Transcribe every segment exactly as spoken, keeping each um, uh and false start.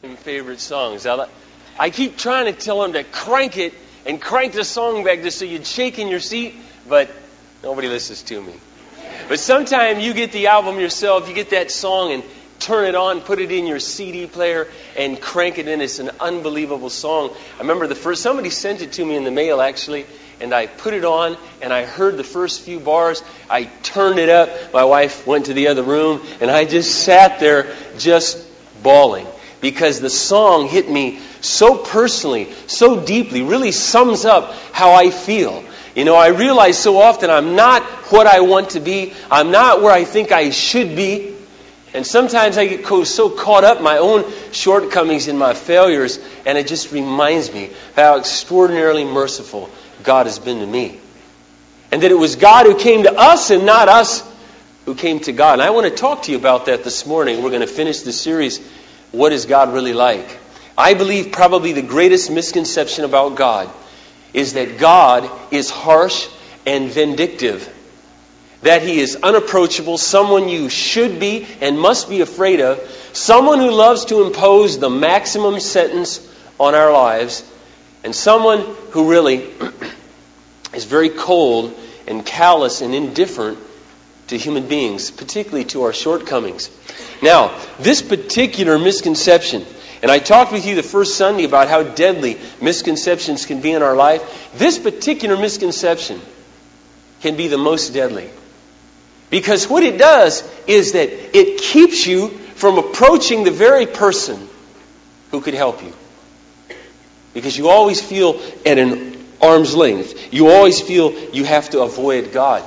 Favorite songs. I, I keep trying to tell them to crank it and crank the song back just so you'd shake in your seat, but nobody listens to me. But sometimes you get the album yourself, you get that song and turn it on, put it in your C D player and crank it in. It's an unbelievable song. I remember the first, somebody sent it to me in the mail actually, and I put it on and I heard the first few bars. I turned it up. My wife went to the other room and I just sat there just bawling. Because the song hit me so personally, so deeply, really sums up how I feel. You know, I realize so often I'm not what I want to be. I'm not where I think I should be. And sometimes I get so caught up in my own shortcomings and my failures, and it just reminds me how extraordinarily merciful God has been to me. And that it was God who came to us and not us who came to God. And I want to talk to you about that this morning. We're going to finish the series, What is God Really Like? I believe probably the greatest misconception about God is that God is harsh and vindictive. That He is unapproachable, someone you should be and must be afraid of, someone who loves to impose the maximum sentence on our lives, and someone who really is very cold and callous and indifferent to human beings, particularly to our shortcomings. Now, this particular misconception, and I talked with you the first Sunday about how deadly misconceptions can be in our life. This particular misconception can be the most deadly. Because what it does is that it keeps you from approaching the very person who could help you. Because you always feel at an arm's length. You always feel you have to avoid God.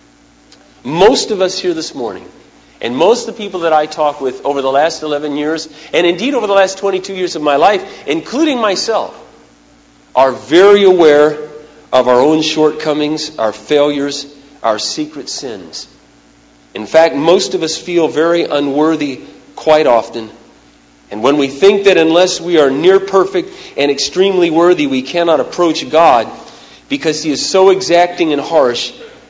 Most of us here this morning, and most of the people that I talk with over the last eleven years, and indeed over the last twenty-two years of my life, including myself, are very aware of our own shortcomings, our failures, our secret sins. In fact, most of us feel very unworthy quite often. And when we think that unless we are near perfect and extremely worthy, we cannot approach God because He is so exacting and harsh,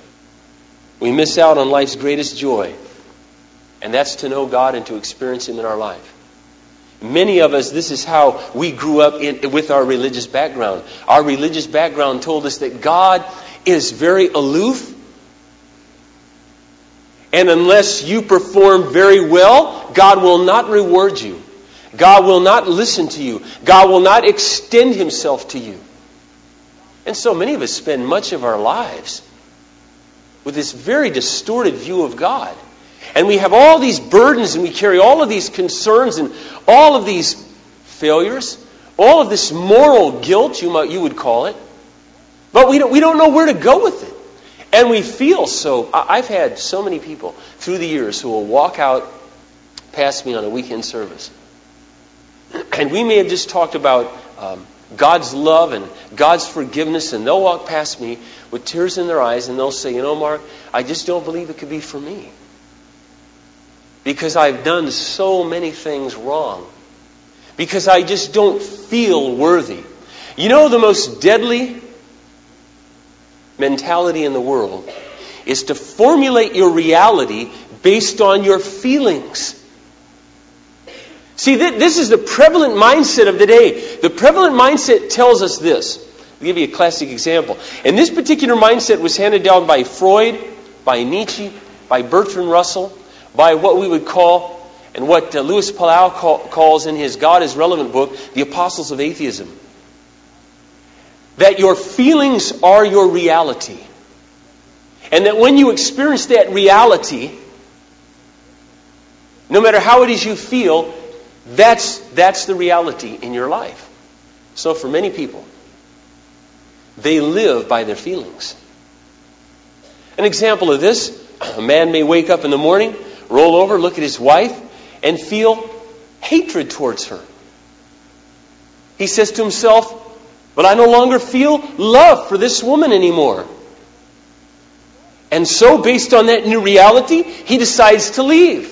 we miss out on life's greatest joy. And that's to know God and to experience Him in our life. Many of us, this is how we grew up in, with our religious background. Our religious background told us that God is very aloof. And unless you perform very well, God will not reward you. God will not listen to you. God will not extend Himself to you. And so many of us spend much of our lives with this very distorted view of God. And we have all these burdens and we carry all of these concerns and all of these failures, all of this moral guilt, you might, you would call it. But we don't, we don't know where to go with it. And we feel so... I've had so many people through the years who will walk out past me on a weekend service. And we may have just talked about um, God's love and God's forgiveness, and they'll walk past me with tears in their eyes and they'll say, you know, Mark, I just don't believe it could be for me. Because I've done so many things wrong. Because I just don't feel worthy. You know, the most deadly mentality in the world is to formulate your reality based on your feelings. See, th- this is the prevalent mindset of the day. The prevalent mindset tells us this. I'll give you a classic example. And this particular mindset was handed down by Freud, by Nietzsche, by Bertrand Russell, by what we would call, and what uh, Louis Palau call, calls in his God is Relevant book, the Apostles of Atheism. That your feelings are your reality. And that when you experience that reality, no matter how it is you feel, that's, that's the reality in your life. So for many people, they live by their feelings. An example of this, a man may wake up in the morning, roll over, look at his wife, and feel hatred towards her. He says to himself, but I no longer feel love for this woman anymore. And so, based on that new reality, he decides to leave.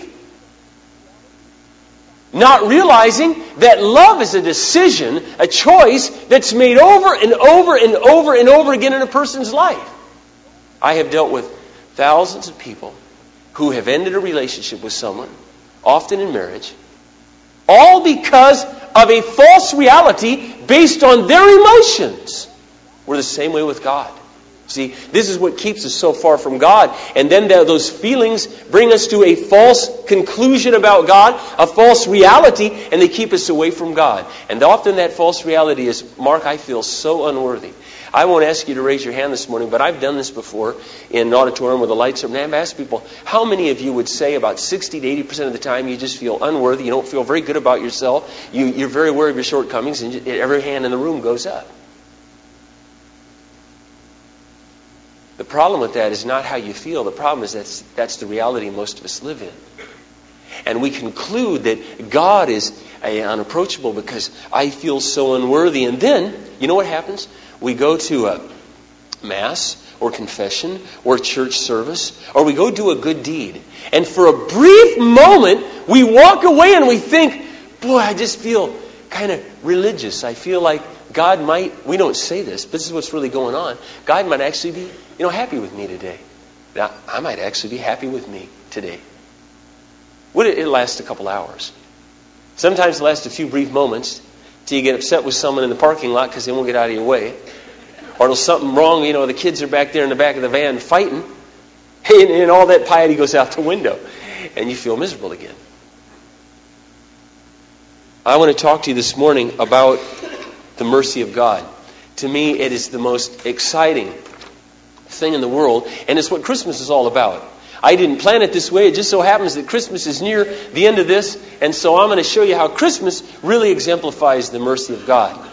Not realizing that love is a decision, a choice that's made over and over and over and over again in a person's life. I have dealt with thousands of people who have ended a relationship with someone, often in marriage, all because of a false reality based on their emotions. We're the same way with God. See, this is what keeps us so far from God. And then those feelings bring us to a false conclusion about God, a false reality, and they keep us away from God. And often that false reality is, Mark, I feel so unworthy. I won't ask you to raise your hand this morning, but I've done this before in an auditorium where the lights are. And I've asked people, how many of you would say about sixty to eighty percent of the time you just feel unworthy, you don't feel very good about yourself, you, you're very aware of your shortcomings, and every hand in the room goes up. The problem with that is not how you feel. The problem is that's, that's the reality most of us live in. And we conclude that God is unapproachable because I feel so unworthy. And then, you know what happens? We go to a Mass or confession or church service, or we go do a good deed. And for a brief moment, we walk away and we think, boy, I just feel kind of religious. I feel like God might, we don't say this, but this is what's really going on. God might actually be, you know, happy with me today. Now, I might actually be happy with me today. Would it, it last a couple hours? Sometimes it lasts a few brief moments till you get upset with someone in the parking lot because they won't get out of your way. Or there's something wrong, you know, the kids are back there in the back of the van fighting, and, and all that piety goes out the window, and you feel miserable again. I want to talk to you this morning about the mercy of God. To me, it is the most exciting thing in the world, and it's what Christmas is all about. I didn't plan it this way. It just so happens that Christmas is near the end of this, and so I'm going to show you how Christmas really exemplifies the mercy of God.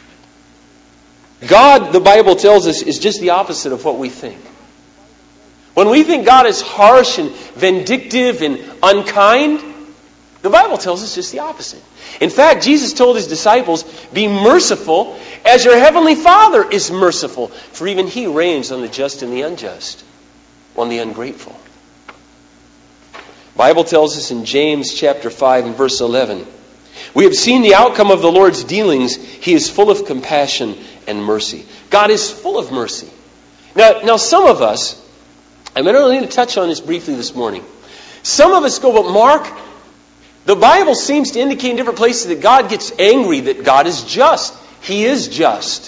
God, the Bible tells us, is just the opposite of what we think. When we think God is harsh and vindictive and unkind, the Bible tells us just the opposite. In fact, Jesus told His disciples, be merciful as your heavenly Father is merciful. For even He reigns on the just and the unjust, on the ungrateful. The Bible tells us in James chapter five and verse eleven, we have seen the outcome of the Lord's dealings. He is full of compassion and mercy. God is full of mercy. Now, now some of us, I'm going to need to touch on this briefly this morning. Some of us go, but Mark, the Bible seems to indicate in different places that God gets angry, that God is just. He is just.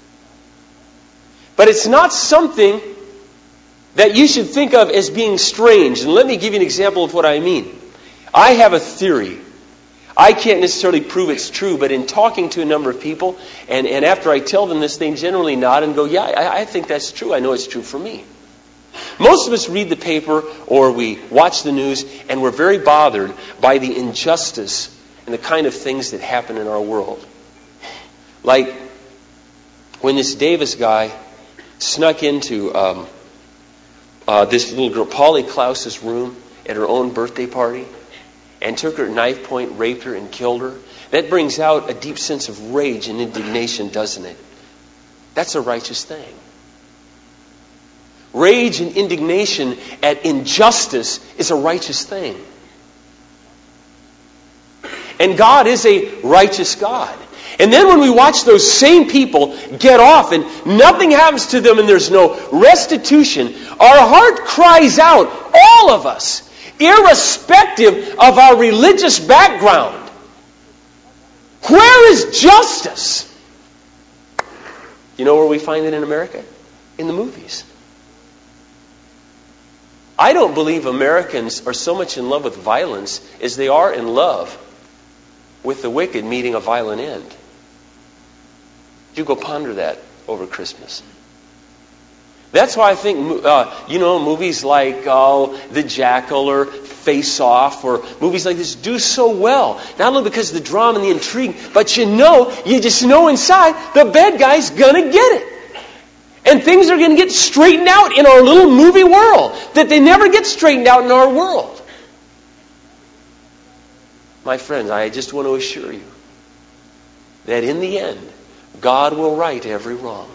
But it's not something that you should think of as being strange. And let me give you an example of what I mean. I have a theory. I can't necessarily prove it's true, but in talking to a number of people, and, and after I tell them this, they generally nod and go, yeah, I, I think that's true. I know it's true for me. Most of us read the paper or we watch the news, and we're very bothered by the injustice and the kind of things that happen in our world. Like when this Davis guy snuck into um, uh, this little girl, Polly Klaus's room at her own birthday party and took her at knife point, raped her, and killed her. That brings out a deep sense of rage and indignation, doesn't it? That's a righteous thing. Rage and indignation at injustice is a righteous thing. And God is a righteous God. And then when we watch those same people get off and nothing happens to them and there's no restitution, our heart cries out, all of us, irrespective of our religious background, where is justice? You know where we find it in America? In the movies. I don't believe Americans are so much in love with violence as they are in love with the wicked meeting a violent end. You go ponder that over Christmas. That's why I think, uh, you know, movies like oh, The Jackal or Face Off or movies like this do so well. Not only because of the drama and the intrigue, but you know, you just know inside the bad guy's going to get it. And things are going to get straightened out in our little movie world that they never get straightened out in our world. My friends, I just want to assure you that in the end, God will right every wrong.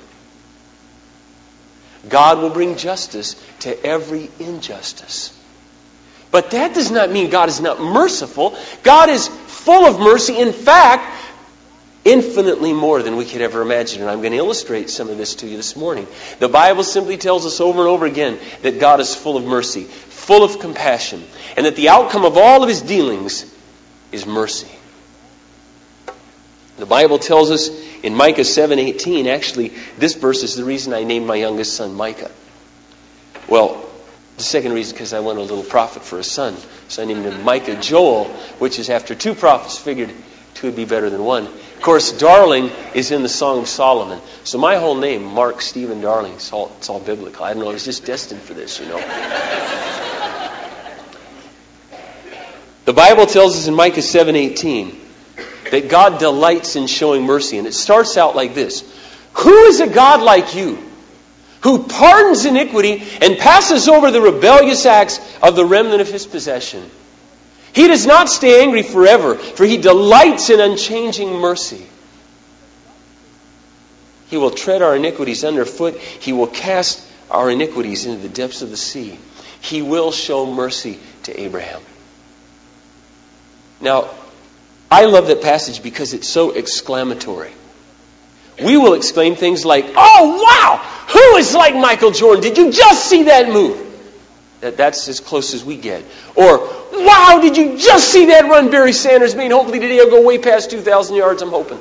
God will bring justice to every injustice. But that does not mean God is not merciful. God is full of mercy. In fact, infinitely more than we could ever imagine. And I'm going to illustrate some of this to you this morning. The Bible simply tells us over and over again that God is full of mercy, full of compassion, and that the outcome of all of His dealings is mercy. The Bible tells us in Micah seven eighteen, actually, this verse is the reason I named my youngest son Micah. Well, the second reason because I wanted a little prophet for a son. So I named him Micah Joel, which is after two prophets, figured two would be better than one. Of course, Darling is in the Song of Solomon. So my whole name, Mark Stephen Darling, it's all, it's all biblical. I don't know, I was just destined for this, you know. The Bible tells us in Micah seven eighteen that God delights in showing mercy. And it starts out like this. Who is a God like you, who pardons iniquity and passes over the rebellious acts of the remnant of his possession? He does not stay angry forever, for he delights in unchanging mercy. He will tread our iniquities underfoot. He will cast our iniquities into the depths of the sea. He will show mercy to Abraham. Now, I love that passage because it's so exclamatory. We will exclaim things like, oh, wow! Who is like Michael Jordan? Did you just see that move? That, that's as close as we get. Or, wow, did you just see that run Barry Sanders made? Hopefully today he'll go way past two thousand yards, I'm hoping.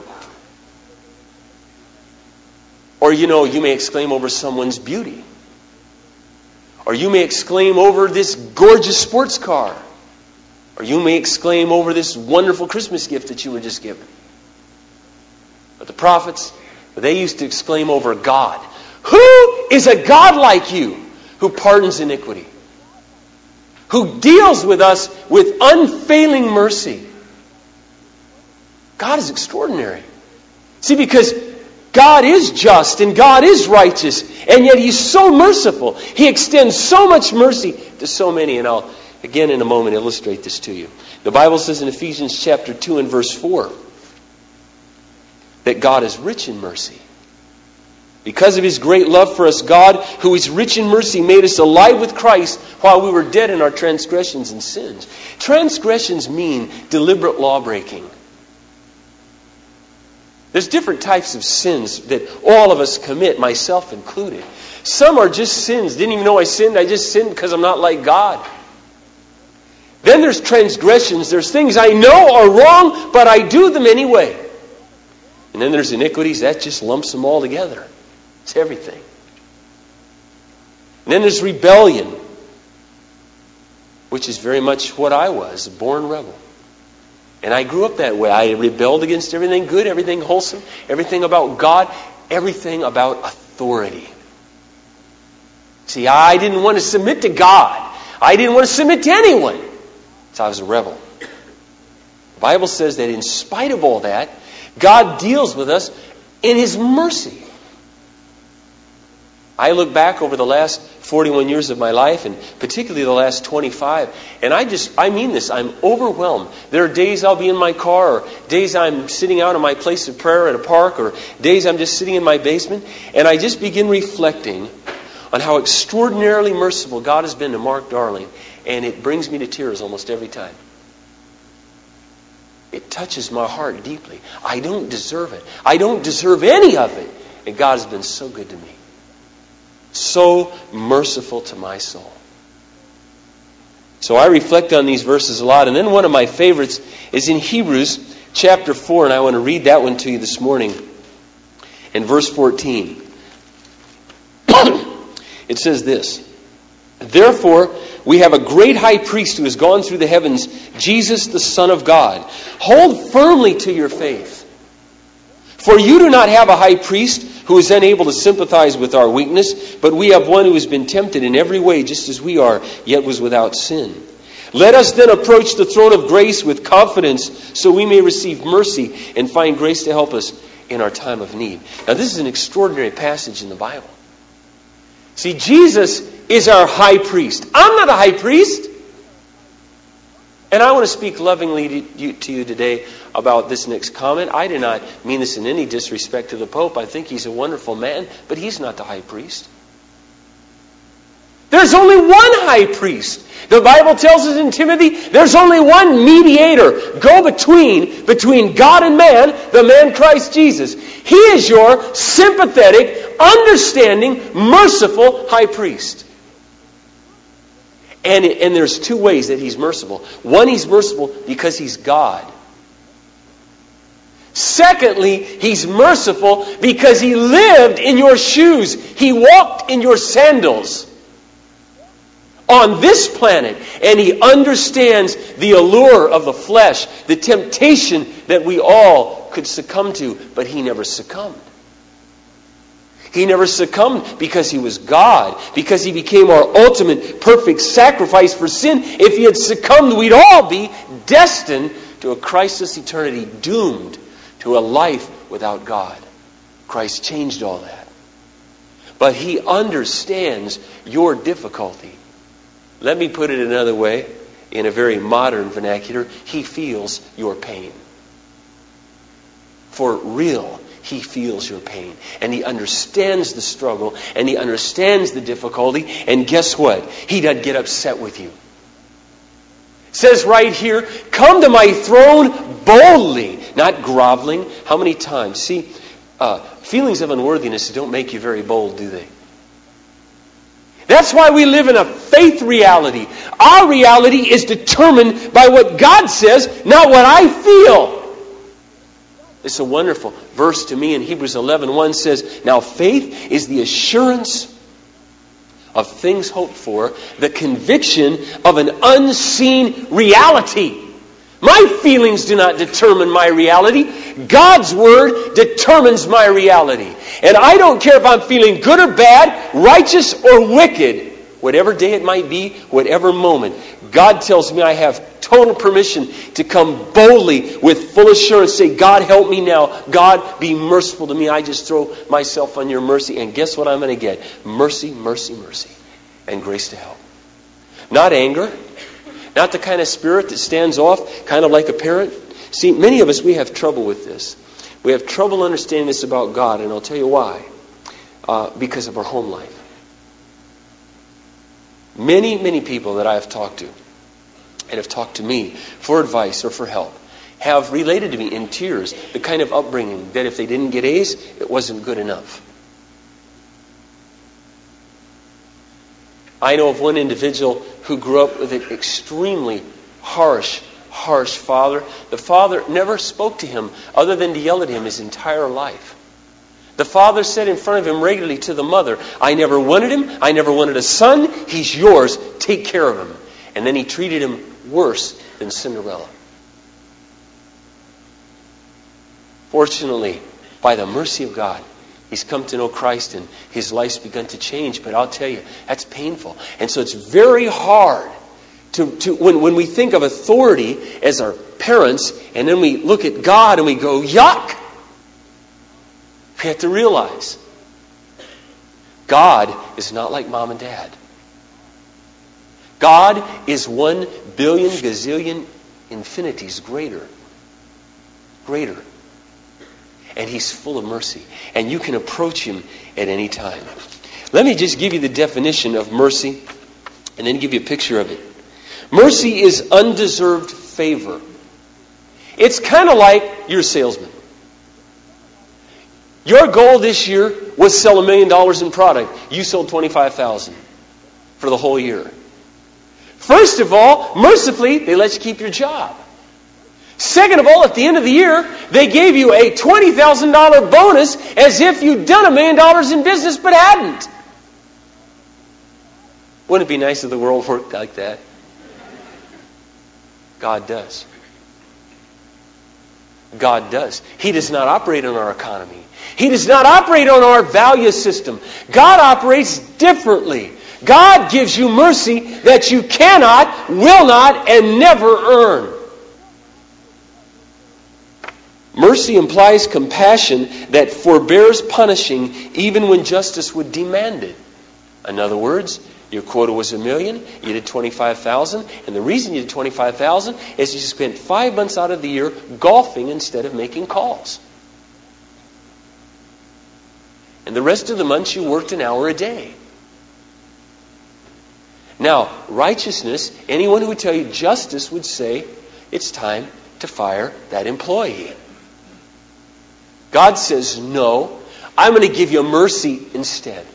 Or, you know, you may exclaim over someone's beauty. Or you may exclaim over this gorgeous sports car. Or you may exclaim over this wonderful Christmas gift that you were just given. But the prophets, they used to exclaim over God. Who is a God like you who pardons iniquity? Who deals with us with unfailing mercy? God is extraordinary. See, because God is just and God is righteous, and yet He's so merciful. He extends so much mercy to so many, and I'll again in a moment illustrate this to you. The Bible says in Ephesians chapter two and verse four that God is rich in mercy. Because of His great love for us, God, who is rich in mercy, made us alive with Christ while we were dead in our transgressions and sins. Transgressions mean deliberate law breaking. There's different types of sins that all of us commit, myself included. Some are just sins. Didn't even know I sinned. I just sinned because I'm not like God. Then there's transgressions. There's things I know are wrong, but I do them anyway. And then there's iniquities. That just lumps them all together. It's everything. And then there's rebellion, which is very much what I was, a born rebel. And I grew up that way. I rebelled against everything good, everything wholesome, everything about God, everything about authority. See, I didn't want to submit to God. I didn't want to submit to anyone. So I was a rebel. The Bible says that in spite of all that, God deals with us in His mercy. I look back over the last forty-one years of my life, and particularly the last twenty-five, and I just, I mean this, I'm overwhelmed. There are days I'll be in my car, or days I'm sitting out in my place of prayer at a park, or days I'm just sitting in my basement, and I just begin reflecting on how extraordinarily merciful God has been to Mark Darling, and it brings me to tears almost every time. It touches my heart deeply. I don't deserve it. I don't deserve any of it, and God has been so good to me. So merciful to my soul. So I reflect on these verses a lot. And then one of my favorites is in Hebrews chapter four. And I want to read that one to you this morning. In verse fourteen. It says this. Therefore, we have a great high priest who has gone through the heavens, Jesus the Son of God. Hold firmly to your faith. For you do not have a high priest who is unable to sympathize with our weakness, but we have one who has been tempted in every way just as we are, yet was without sin. Let us then approach the throne of grace with confidence so we may receive mercy and find grace to help us in our time of need. Now this is an extraordinary passage in the Bible. See, Jesus is our high priest. I'm not a high priest. And I want to speak lovingly to you, to you today about this next comment. I do not mean this in any disrespect to the Pope. I think he's a wonderful man, but he's not the high priest. There's only one high priest. The Bible tells us in Timothy, there's only one mediator, go between, between God and man, the man Christ Jesus. He is your sympathetic, understanding, merciful high priest. And, and there's two ways that He's merciful. One, He's merciful because He's God. Secondly, He's merciful because He lived in your shoes. He walked in your sandals on this planet. And He understands the allure of the flesh, the temptation that we all could succumb to. But He never succumbed. He never succumbed because He was God, because He became our ultimate perfect sacrifice for sin. If He had succumbed, we'd all be destined to a Christless eternity, doomed to a life without God. Christ changed all that. But He understands your difficulty. Let me put it another way, in a very modern vernacular. He feels your pain. For real, He feels your pain. And He understands the struggle. And He understands the difficulty. And guess what? He doesn't get upset with you. It says right here, come to my throne boldly, not groveling. How many times? See, uh, feelings of unworthiness don't make you very bold, do they? That's why we live in a faith reality. Our reality is determined by what God says, not what I feel. It's a wonderful verse to me in Hebrews eleven one says, now faith is the assurance of things hoped for, the conviction of an unseen reality. My feelings do not determine my reality. God's Word determines my reality. And I don't care if I'm feeling good or bad, righteous or wicked, whatever day it might be, whatever moment. God tells me I have total permission to come boldly with full assurance, say, God, help me now. God, be merciful to me. I just throw myself on your mercy. And guess what I'm going to get? Mercy, mercy, mercy. And grace to help. Not anger. Not the kind of spirit that stands off, kind of like a parent. See, many of us, we have trouble with this. We have trouble understanding this about God, and I'll tell you why. Uh, because of our home life. Many, many people that I have talked to, and have talked to me for advice or for help, have related to me in tears the kind of upbringing that if they didn't get A's, it wasn't good enough. I know of one individual who grew up with an extremely harsh, harsh father. The father never spoke to him other than to yell at him his entire life. The father said in front of him regularly to the mother, I never wanted him. I never wanted a son. He's yours. Take care of him. And then he treated him worse than Cinderella. Fortunately, by the mercy of God, he's come to know Christ and his life's begun to change. But I'll tell you, that's painful. And so it's very hard to, to when, when we think of authority as our parents, and then we look at God and we go, yuck! We have to realize God is not like mom and dad. God is one billion gazillion infinities greater. Greater. And He's full of mercy. And you can approach Him at any time. Let me just give you the definition of mercy and then give you a picture of it. Mercy is undeserved favor. It's kind of like you're a salesman. Your goal this year was sell a million dollars in product. You sold twenty-five thousand for the whole year. First of all, mercifully, they let you keep your job. Second of all, at the end of the year, they gave you a twenty thousand dollars bonus as if you'd done a million dollars in business but hadn't. Wouldn't it be nice if the world worked like that? God does. God does. He does not operate on our economy. He does not operate on our value system. God operates differently. God gives you mercy that you cannot, will not, and never earn. Mercy implies compassion that forbears punishing even when justice would demand it. In other words, your quota was a million, you did twenty-five thousand, and the reason you did twenty-five thousand is you spent five months out of the year golfing instead of making calls. And the rest of the months you worked an hour a day. Now, righteousness, anyone who would tell you justice would say, it's time to fire that employee. God says, no, I'm going to give you mercy instead.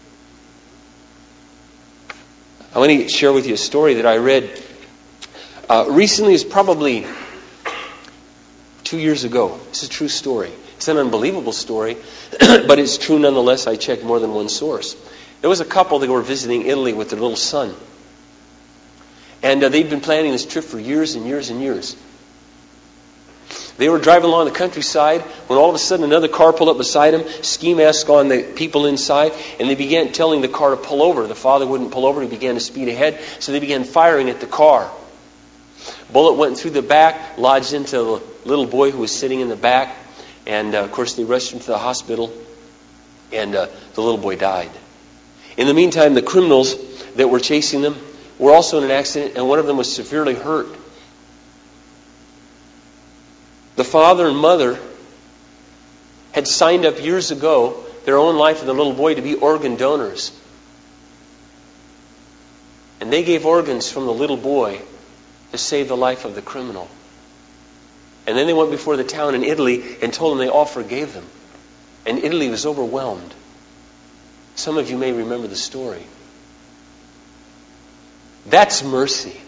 I want to share with you a story that I read uh, recently. It's probably two years ago. It's a true story. It's an unbelievable story, but it's true nonetheless. I checked more than one source. There was a couple that were visiting Italy with their little son. And uh, they'd been planning this trip for years and years and years. They were driving along the countryside when all of a sudden another car pulled up beside them, ski mask on the people inside, and they began telling the car to pull over. The father wouldn't pull over. He began to speed ahead, so they began firing at the car. Bullet went through the back, lodged into the little boy who was sitting in the back, and uh, of course they rushed him to the hospital, and uh, the little boy died. In the meantime, the criminals that were chasing them were also in an accident, and one of them was severely hurt. The father and mother had signed up years ago their own life and the little boy to be organ donors. And they gave organs from the little boy to save the life of the criminal. And then they went before the town in Italy and told them they all forgave them. And Italy was overwhelmed. Some of you may remember the story. That's mercy.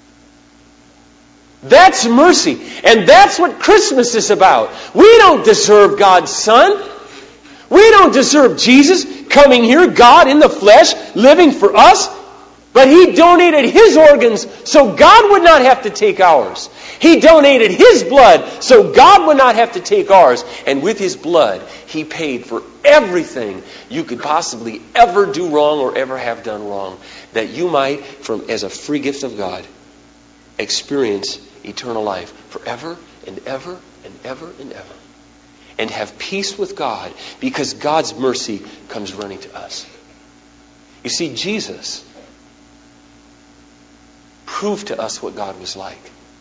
That's mercy. And that's what Christmas is about. We don't deserve God's Son. We don't deserve Jesus coming here, God in the flesh, living for us. But He donated His organs so God would not have to take ours. He donated His blood so God would not have to take ours. And with His blood, He paid for everything you could possibly ever do wrong or ever have done wrong, that you might, from as a free gift of God, experience eternal life forever and ever and ever and ever. And have peace with God because God's mercy comes running to us. You see, Jesus proved to us what God was like.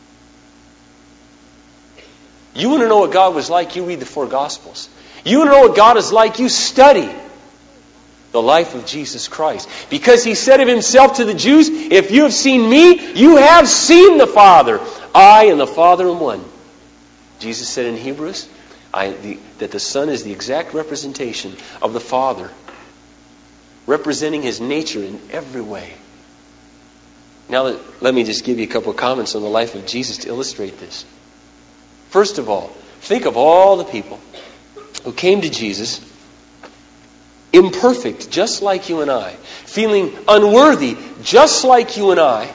You want to know what God was like? You read the four Gospels. You want to know what God is like? You study the life of Jesus Christ. Because He said of Himself to the Jews, if you have seen me, you have seen the Father. I and the Father am one. Jesus said in Hebrews I, the, that the Son is the exact representation of the Father, representing His nature in every way. Now let, let me just give you a couple of comments on the life of Jesus to illustrate this. First of all, think of all the people who came to Jesus imperfect, just like you and I, feeling unworthy, just like you and I.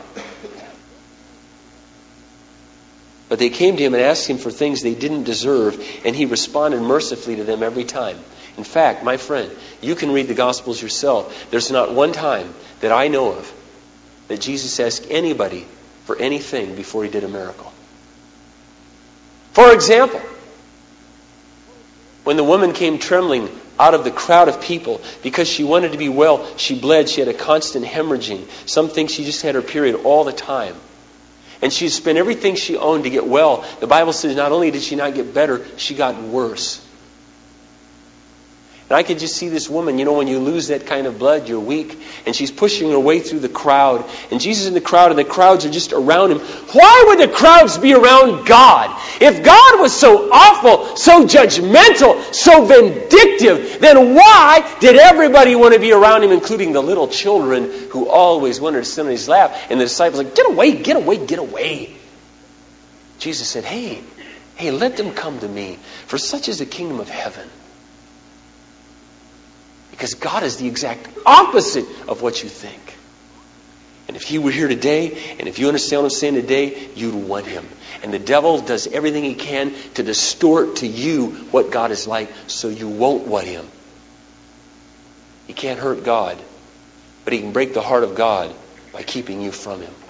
But they came to Him and asked Him for things they didn't deserve, and He responded mercifully to them every time. In fact, my friend, you can read the Gospels yourself. There's not one time that I know of that Jesus asked anybody for anything before He did a miracle. For example, when the woman came trembling out of the crowd of people because she wanted to be well, she bled, she had a constant hemorrhaging. Some think she just had her period all the time. And she spent everything she owned to get well. The Bible says not only did she not get better, she got worse. And I could just see this woman, you know, when you lose that kind of blood, you're weak. And she's pushing her way through the crowd. And Jesus is in the crowd, and the crowds are just around Him. Why would the crowds be around God? If God was so awful, so judgmental, so vindictive, then why did everybody want to be around Him, including the little children who always wanted to sit on His lap? And the disciples were like, get away, get away, get away. Jesus said, hey, hey, let them come to me, for such is the kingdom of heaven. Because God is the exact opposite of what you think. And if He were here today, and if you understand what I'm saying today, you'd want Him. And the devil does everything he can to distort to you what God is like so you won't want Him. He can't hurt God, but he can break the heart of God by keeping you from Him.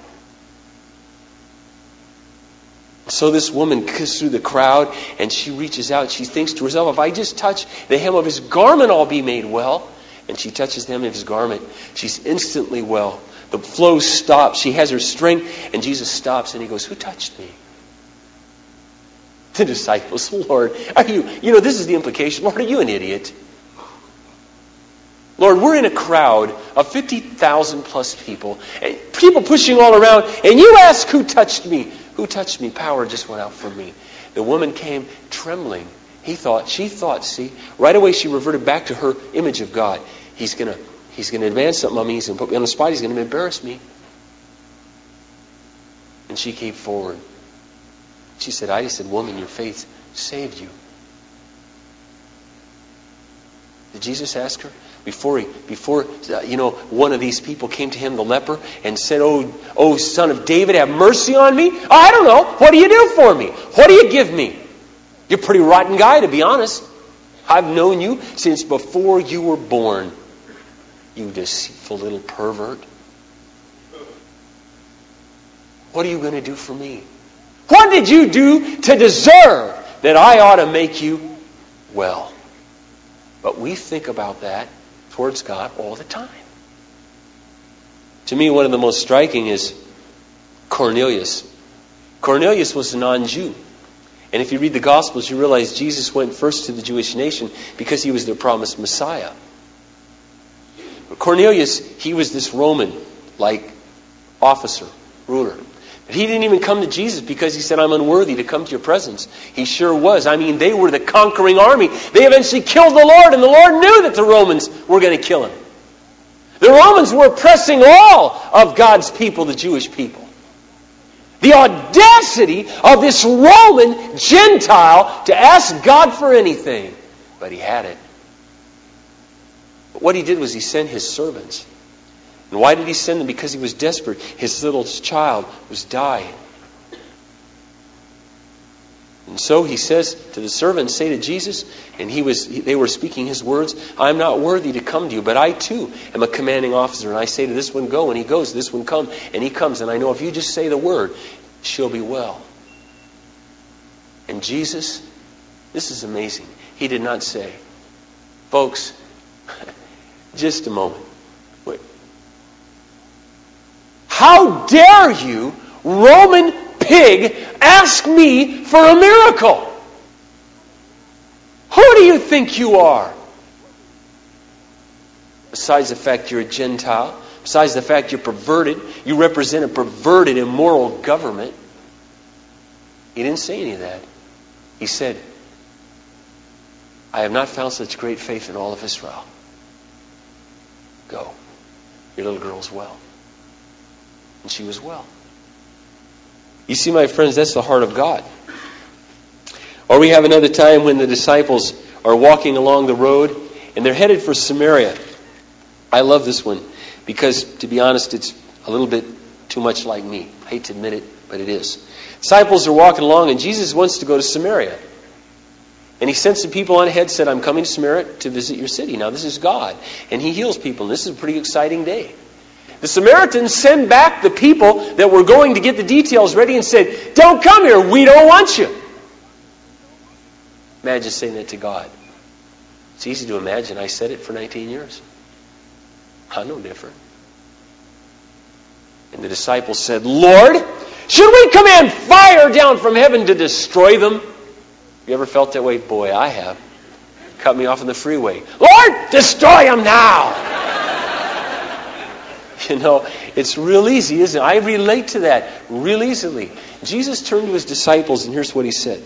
So this woman goes through the crowd and she reaches out. She thinks to herself, if I just touch the hem of His garment, I'll be made well. And she touches the hem of His garment. She's instantly well. The flow stops. She has her strength. And Jesus stops and He goes, who touched me? The disciples, Lord, are you, you know, this is the implication. Lord, are you an idiot? Lord, we're in a crowd of fifty thousand plus people. And people pushing all around. And you ask who touched me. Who touched me? Power just went out from me. The woman came trembling. He thought, she thought, see, right away she reverted back to her image of God. He's gonna, he's gonna advance something on me. He's gonna put me on the spot. He's gonna embarrass me. And she came forward. She said, I said, woman, your faith saved you. Did Jesus ask her? Before he, before uh, you know, one of these people came to him, the leper, and said, "Oh, oh, son of David, have mercy on me." Oh, I don't know. What do you do for me? What do you give me? You're a pretty rotten guy, to be honest. I've known you since before you were born. You deceitful little pervert. What are you going to do for me? What did you do to deserve that I ought to make you well? But we think about that towards God all the time. To me, one of the most striking is Cornelius. Cornelius was a non-Jew. And if you read the Gospels, you realize Jesus went first to the Jewish nation because he was their promised Messiah. But Cornelius, he was this Roman-like officer, ruler. But he didn't even come to Jesus because he said, I'm unworthy to come to your presence. He sure was. I mean, they were the conquering army. They eventually killed the Lord, and the Lord knew that the Romans were going to kill him. The Romans were oppressing all of God's people, the Jewish people. The audacity of this Roman Gentile to ask God for anything. But he had it. But what he did was he sent his servants. And why did he send them? Because he was desperate. His little child was dying. And so he says to the servants, say to Jesus, and he was, they were speaking his words, I'm not worthy to come to you, but I too am a commanding officer. And I say to this one, go, and he goes, this one, come, and he comes. And I know if you just say the word, she'll be well. And Jesus, this is amazing. He did not say, folks, just a moment. Wait. How dare you, Roman pig, ask me for a miracle? Who do you think you are? Besides the fact you're a Gentile, besides the fact you're perverted, you represent a perverted, immoral government. He didn't say any of that. He said, I have not found such great faith in all of Israel. Go. Your little girl's well. And she was well. You see, my friends, that's the heart of God. Or we have another time when the disciples are walking along the road and they're headed for Samaria. I love this one because, to be honest, it's a little bit too much like me. I hate to admit it, but it is. Disciples are walking along and Jesus wants to go to Samaria. And he sent some people on ahead, said, I'm coming to Samaria to visit your city. Now, this is God. And he heals people. And this is a pretty exciting day. The Samaritans send back the people that were going to get the details ready and said, don't come here, we don't want you. Imagine saying that to God. It's easy to imagine. I said it for nineteen years. I'm no different. And the disciples said, Lord, should we command fire down from heaven to destroy them? You ever felt that way? Boy, I have. Cut me off on the freeway. Lord, destroy them now. You know, it's real easy, isn't it? I relate to that real easily. Jesus turned to his disciples, and here's what he said.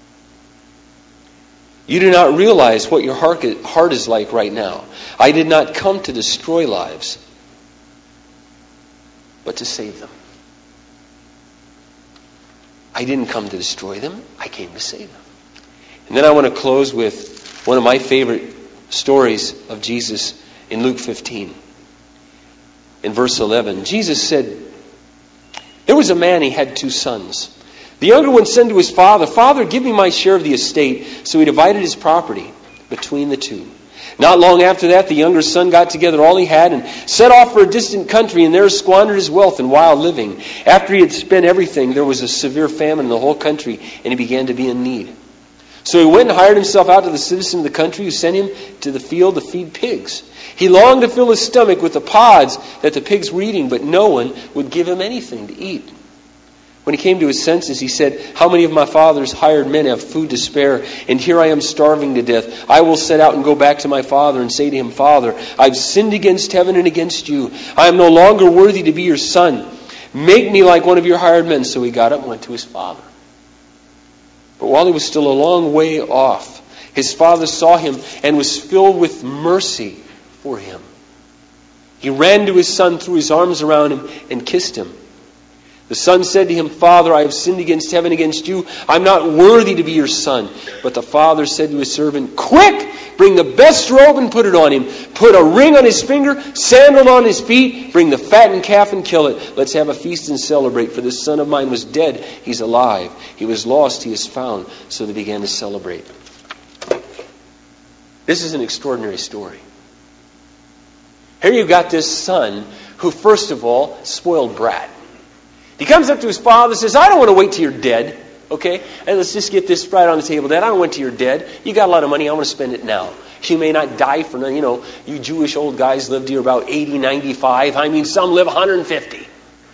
You do not realize what your heart is like right now. I did not come to destroy lives, but to save them. I didn't come to destroy them. I came to save them. And then I want to close with one of my favorite stories of Jesus in Luke fifteen. In verse eleven, Jesus said, there was a man, he had two sons. The younger one said to his father, Father, give me my share of the estate. So he divided his property between the two. Not long after that, the younger son got together all he had and set off for a distant country, and there squandered his wealth in wild living. After he had spent everything, there was a severe famine in the whole country, and he began to be in need. So he went and hired himself out to the citizen of the country, who sent him to the field to feed pigs. He longed to fill his stomach with the pods that the pigs were eating, but no one would give him anything to eat. When he came to his senses, he said, how many of my father's hired men have food to spare, and here I am starving to death? I will set out and go back to my father and say to him, Father, I've sinned against heaven and against you. I am no longer worthy to be your son. Make me like one of your hired men. So he got up and went to his father. But while he was still a long way off, his father saw him and was filled with mercy for him. He ran to his son, threw his arms around him, and kissed him. The son said to him, Father, I have sinned against heaven, against you. I'm not worthy to be your son. But the father said to his servant, Quick, bring the best robe and put it on him. Put a ring on his finger, sandal on his feet. Bring the fattened calf and kill it. Let's have a feast and celebrate. For this son of mine was dead, he's alive. He was lost, he is found. So they began to celebrate. This is an extraordinary story. Here you've got this son who, first of all, spoiled brat. He comes up to his father and says, I don't want to wait till you're dead. Okay? And let's just get this right on the table, Dad. I don't wait till you're dead. You got a lot of money. I want to spend it now. You may not die for nothing. You know, you Jewish old guys lived here about eighty, ninety-five. I mean, some live one hundred fifty.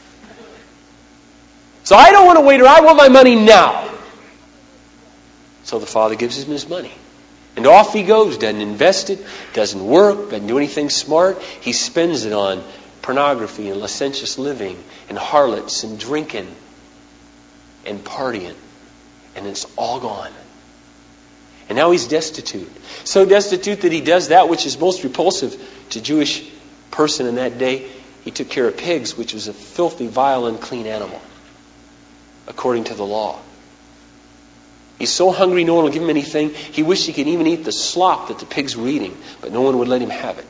So I don't want to wait. I want my money now. So the father gives him his money. And off he goes. Doesn't invest it. Doesn't work. Doesn't do anything smart. He spends it on pornography and licentious living and harlots and drinking and partying. And it's all gone. And now he's destitute. So destitute that he does that which is most repulsive to a Jewish person in that day. He took care of pigs, which was a filthy, vile, unclean animal, according to the law. He's so hungry no one will give him anything. He wished he could even eat the slop that the pigs were eating, but no one would let him have it.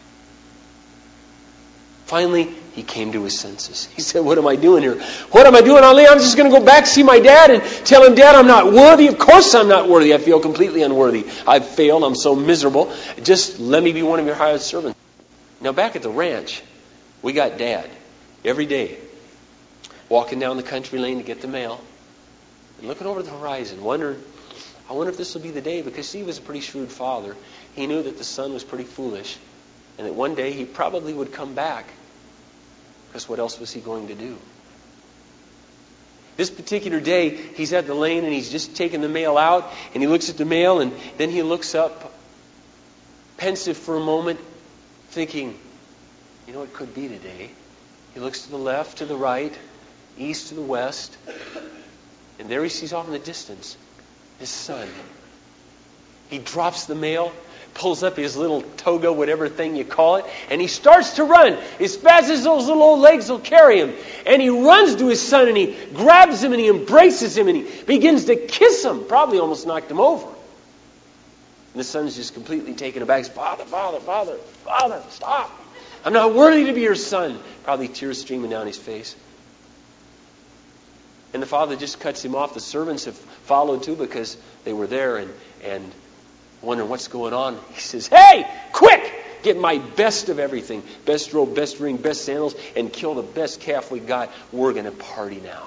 Finally, he came to his senses. He said, what am I doing here? What am I doing? Ali, I'm just going to go back, see my dad, and tell him, Dad, I'm not worthy. Of course I'm not worthy. I feel completely unworthy. I've failed. I'm so miserable. Just let me be one of your hired servants. Now, back at the ranch, we got Dad every day walking down the country lane to get the mail and looking over the horizon, wondering, I wonder if this will be the day, because he was a pretty shrewd father. He knew that the son was pretty foolish, and that one day he probably would come back, because what else was he going to do? This particular day, he's at the lane and he's just taking the mail out, and he looks at the mail, and then he looks up, pensive for a moment, thinking, you know, it could be today. He looks to the left, to the right, east to the west, and there he sees off in the distance his son. He drops the mail, pulls up his little toga, whatever thing you call it, and he starts to run as fast as those little old legs will carry him. And he runs to his son, and he grabs him, and he embraces him, and he begins to kiss him. Probably almost knocked him over. And the son's just completely taken aback. Father, Father, Father, Father, stop. I'm not worthy to be your son. Probably tears streaming down his face. And the father just cuts him off. The servants have followed too, because they were there and, and wondering what's going on. He says, hey, quick, get my best of everything. Best robe, best ring, best sandals, and kill the best calf we got. We're going to party now.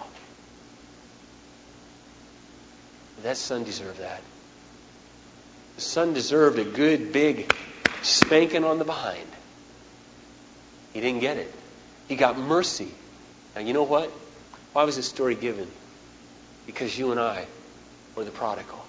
That son deserved that. The son deserved a good, big spanking on the behind. He didn't get it. He got mercy. Now, you know what? Why was this story given? Because you and I were the prodigal.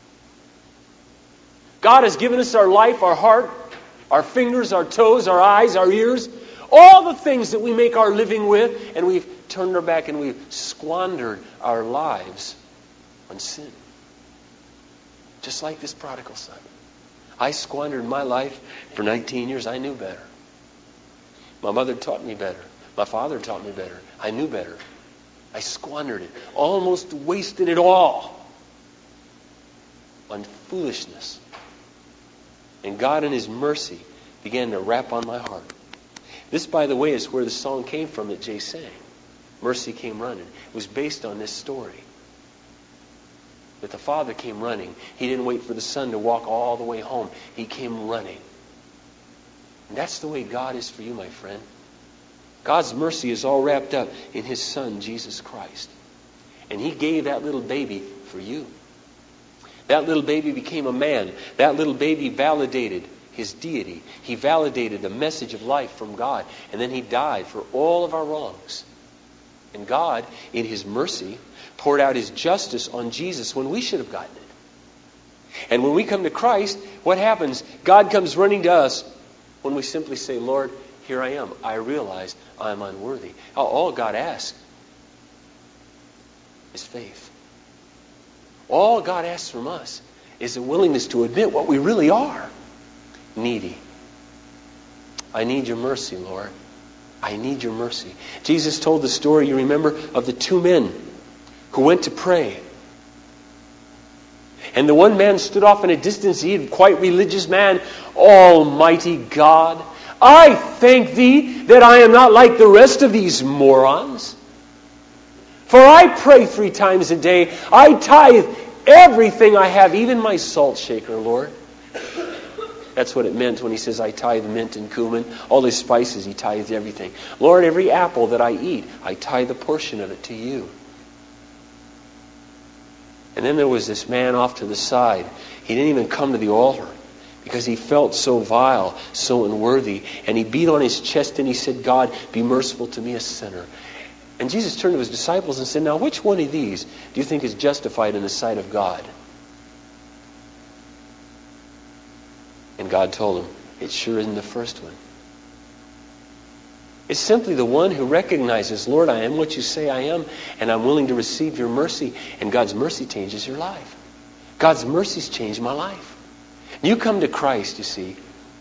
God has given us our life, our heart, our fingers, our toes, our eyes, our ears, all the things that we make our living with, and we've turned our back and we've squandered our lives on sin. Just like this prodigal son. I squandered my life for nineteen years. I knew better. My mother taught me better. My father taught me better. I knew better. I squandered it. Almost wasted it all on foolishness. And God in His mercy began to rap on my heart. This, by the way, is where the song came from that Jay sang. Mercy Came Running. It was based on this story. That the father came running. He didn't wait for the son to walk all the way home. He came running. And that's the way God is for you, my friend. God's mercy is all wrapped up in His Son, Jesus Christ. And He gave that little baby for you. That little baby became a man. That little baby validated His deity. He validated the message of life from God. And then He died for all of our wrongs. And God, in His mercy, poured out His justice on Jesus when we should have gotten it. And when we come to Christ, what happens? God comes running to us when we simply say, Lord, here I am. I realize I'm unworthy. All God asks is faith. All God asks from us is a willingness to admit what we really are. Needy. I need your mercy, Lord. I need your mercy. Jesus told the story, you remember, of the two men who went to pray. And the one man stood off in a distance. He was quite religious man. Almighty God, I thank thee that I am not like the rest of these morons. For I pray three times a day. I tithe everything I have, even my salt shaker, Lord. That's what it meant when he says, I tithe mint and cumin. All his spices, he tithed everything. Lord, every apple that I eat, I tithe a portion of it to you. And then there was this man off to the side. He didn't even come to the altar because he felt so vile, so unworthy. And he beat on his chest and he said, God, be merciful to me, a sinner. And Jesus turned to his disciples and said, now which one of these do you think is justified in the sight of God? And God told him, it sure isn't the first one. It's simply the one who recognizes, Lord, I am what you say I am, and I'm willing to receive your mercy. And God's mercy changes your life. God's mercies change my life. You come to Christ, you see.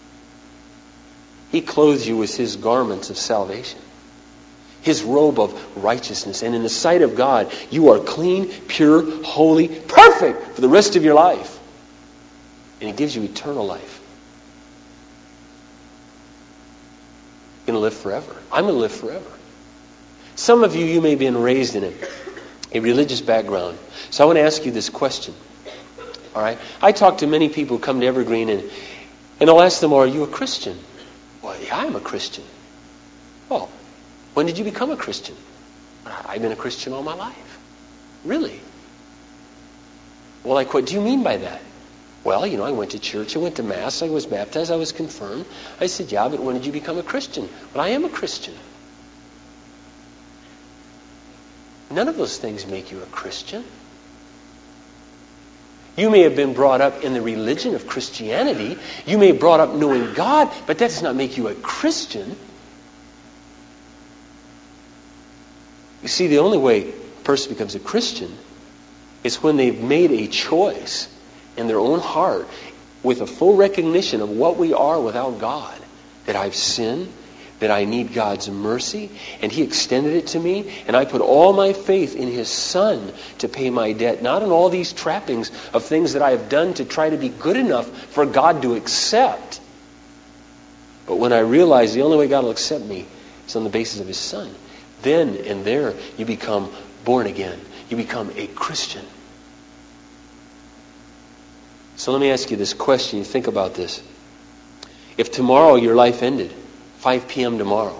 He clothes you with His garments of salvation, His robe of righteousness. And in the sight of God, you are clean, pure, holy, perfect for the rest of your life. And He gives you eternal life. You're going to live forever. I'm going to live forever. Some of you, you may have been raised in a, a religious background. So I want to ask you this question. All right? I talk to many people who come to Evergreen, and, and I'll ask them, are you a Christian? Well, yeah, I'm a Christian. Well, when did you become a Christian? I've been a Christian all my life. Really? Well, like, what do you mean by that? Well, you know, I went to church, I went to Mass, I was baptized, I was confirmed. I said, yeah, but when did you become a Christian? Well, I am a Christian. None of those things make you a Christian. You may have been brought up in the religion of Christianity. You may have brought up knowing God, but that does not make you a Christian. You see, the only way a person becomes a Christian is when they've made a choice in their own heart with a full recognition of what we are without God. That I've sinned, that I need God's mercy, and He extended it to me, and I put all my faith in His Son to pay my debt, not in all these trappings of things that I have done to try to be good enough for God to accept. But when I realize the only way God will accept me is on the basis of His Son, then and there you become born again. You become a Christian. So let me ask you this question. You think about this. If tomorrow your life ended, five p.m. tomorrow,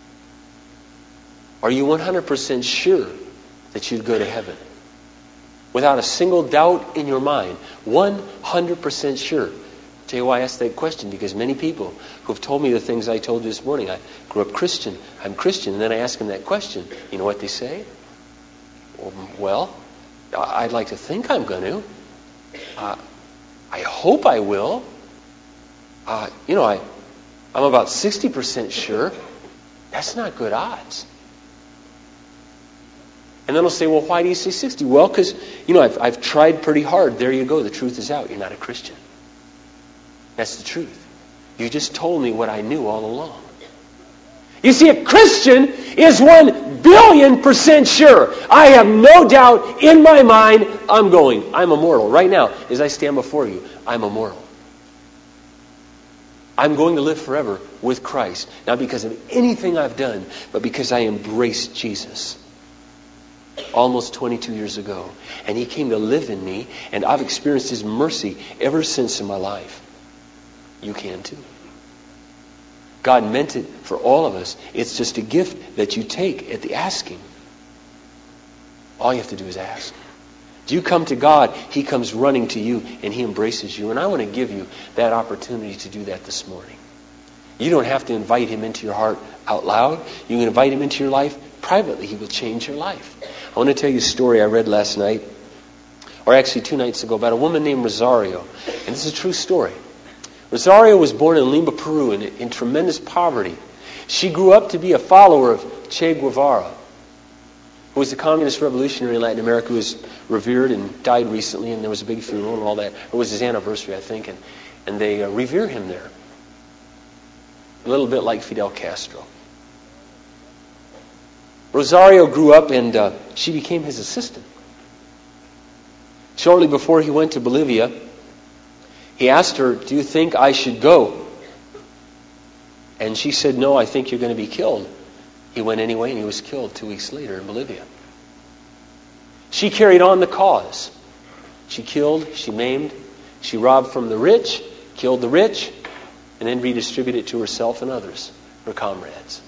are you one hundred percent sure that you'd go to heaven? Without a single doubt in your mind, one hundred percent sure. I'll tell you why I asked that question, because many people who have told me the things I told you this morning, I grew up Christian, I'm Christian, and then I ask them that question. You know what they say? Well, I'd like to think I'm going to. Uh, I hope I will. Uh, you know, I, I'm about sixty percent sure. That's not good odds. And then they'll say, well, why do you say sixty? Well, because, you know, I've, I've tried pretty hard. There you go. The truth is out. You're not a Christian. That's the truth. You just told me what I knew all along. You see, a Christian is one billion percent sure. I have no doubt in my mind I'm going. I'm immortal. Right now, as I stand before you, I'm immortal. I'm going to live forever with Christ. Not because of anything I've done, but because I embraced Jesus. Almost twenty-two years ago. And He came to live in me, and I've experienced His mercy ever since in my life. You can too. God meant it for all of us. It's just a gift that you take at the asking. All you have to do is ask. Do you come to God, He comes running to you, and He embraces you. And I want to give you that opportunity to do that this morning. You don't have to invite Him into your heart out loud. You can invite Him into your life privately. He will change your life. I want to tell you a story I read last night, or actually two nights ago, about a woman named Rosario. And this is a true story. Rosario was born in Lima, Peru, in, in tremendous poverty. She grew up to be a follower of Che Guevara, who was the communist revolutionary in Latin America, who was revered and died recently, and there was a big funeral and all that. It was his anniversary, I think, and, and they uh, revere him there. A little bit like Fidel Castro. Rosario grew up and uh, she became his assistant. Shortly before he went to Bolivia, he asked her, "Do you think I should go?" And she said, "No, I think you're going to be killed." He went anyway, and he was killed two weeks later in Bolivia. She carried on the cause. She killed, she maimed, she robbed from the rich, killed the rich, and then redistributed it to herself and others, her comrades.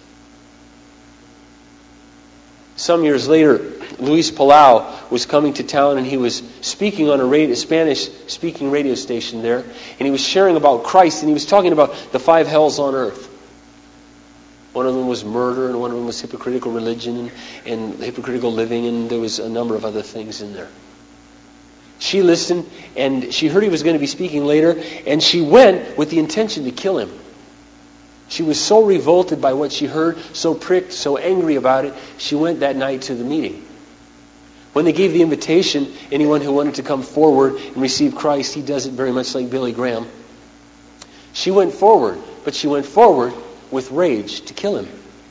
Some years later, Luis Palau was coming to town, and he was speaking on a, radio, a Spanish-speaking radio station there, and he was sharing about Christ, and he was talking about the five hells on earth. One of them was murder, and one of them was hypocritical religion and, and hypocritical living, and there was a number of other things in there. She listened, and she heard he was going to be speaking later, and she went with the intention to kill him. She was so revolted by what she heard, so pricked, so angry about it, she went that night to the meeting. When they gave the invitation, anyone who wanted to come forward and receive Christ, he does it very much like Billy Graham. She went forward, but she went forward with rage to kill him.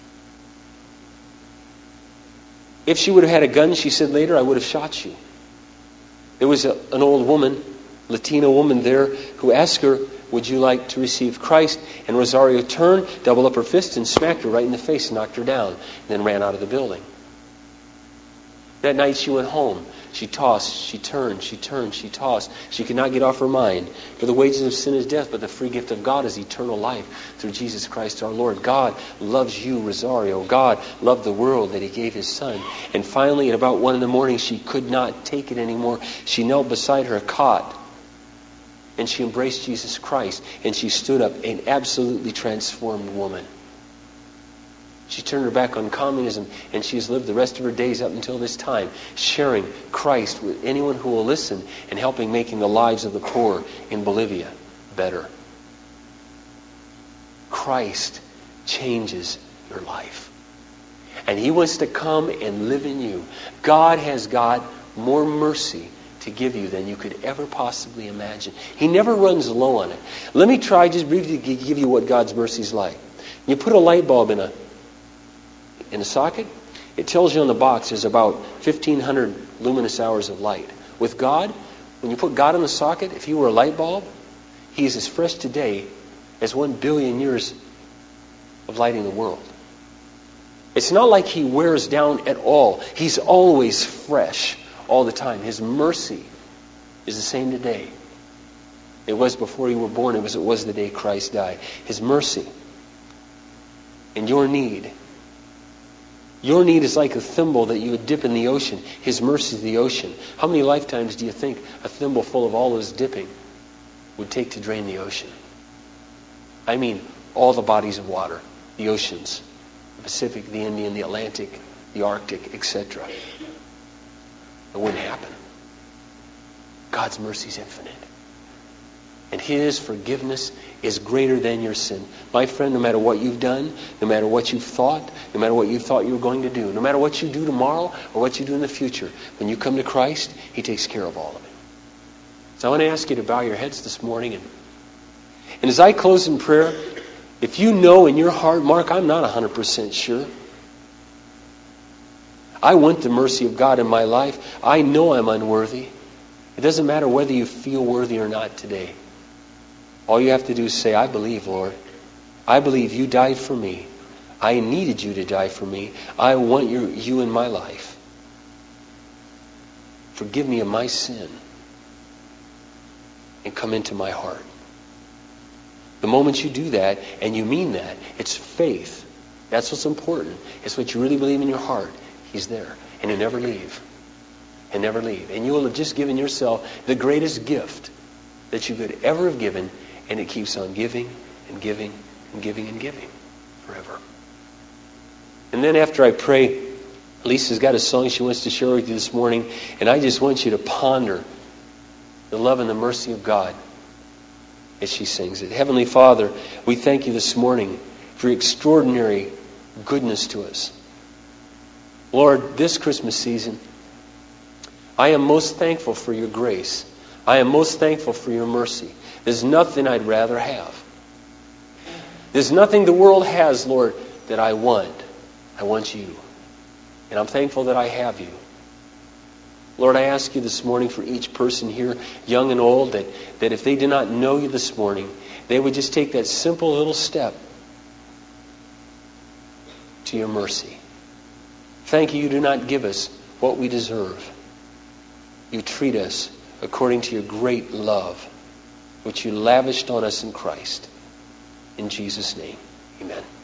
If she would have had a gun, she said later, "I would have shot you." There was a, an old woman, Latina woman there, who asked her, "Would you like to receive Christ?" And Rosario turned, doubled up her fist, and smacked her right in the face and knocked her down, and then ran out of the building. That night she went home. She tossed, she turned, she turned, she tossed. She could not get off her mind. For the wages of sin is death, but the free gift of God is eternal life through Jesus Christ our Lord. God loves you, Rosario. God loved the world that He gave His Son. And finally, at about one in the morning, she could not take it anymore. She knelt beside her cot, and she embraced Jesus Christ, and she stood up, an absolutely transformed woman. She turned her back on communism, and she has lived the rest of her days up until this time, sharing Christ with anyone who will listen and helping making the lives of the poor in Bolivia better. Christ changes your life. And He wants to come and live in you. God has got more mercy to give you than you could ever possibly imagine. He never runs low on it. Let me try just briefly to give you what God's mercy is like. You put a light bulb in a in a socket, it tells you on the box there's about fifteen hundred luminous hours of light. With God, when you put God in the socket, if He were a light bulb, He is as fresh today as one billion years of lighting the world. It's not like He wears down at all. He's always fresh all the time. His mercy is the same today. It was before you were born. It was, it was the day Christ died. His mercy and your need. Your need is like a thimble that you would dip in the ocean. His mercy is the ocean. How many lifetimes do you think a thimble full of all this dipping would take to drain the ocean? I mean, all the bodies of water, the oceans, the Pacific, the Indian, the Atlantic, the Arctic, et cetera. It wouldn't happen. God's mercy is infinite. And His forgiveness is greater than your sin. My friend, no matter what you've done, no matter what you've thought, no matter what you thought you were going to do, no matter what you do tomorrow or what you do in the future, when you come to Christ, He takes care of all of it. So I want to ask you to bow your heads this morning. And, and as I close in prayer, if you know in your heart, Mark, I'm not one hundred percent sure. I want the mercy of God in my life. I know I'm unworthy. It doesn't matter whether you feel worthy or not today. All you have to do is say, "I believe, Lord. I believe You died for me. I needed You to die for me. I want you, you in my life. Forgive me of my sin and come into my heart." The moment you do that and you mean that, it's faith. That's what's important. It's what you really believe in your heart. He's there. And He'll never leave. He'll never leave. And you will have just given yourself the greatest gift that you could ever have given. And it keeps on giving and giving and giving and giving forever. And then after I pray, Lisa's got a song she wants to share with you this morning. And I just want you to ponder the love and the mercy of God as she sings it. Heavenly Father, we thank You this morning for Your extraordinary goodness to us. Lord, this Christmas season, I am most thankful for Your grace. I am most thankful for Your mercy. There's nothing I'd rather have. There's nothing the world has, Lord, that I want. I want You. And I'm thankful that I have you. Lord, I ask you this morning for each person here, young and old, that, that if they did not know you this morning, they would just take that simple little step to your mercy. Thank you, you do not give us what we deserve. You treat us according to your great love, which you lavished on us in Christ. In Jesus' name, amen.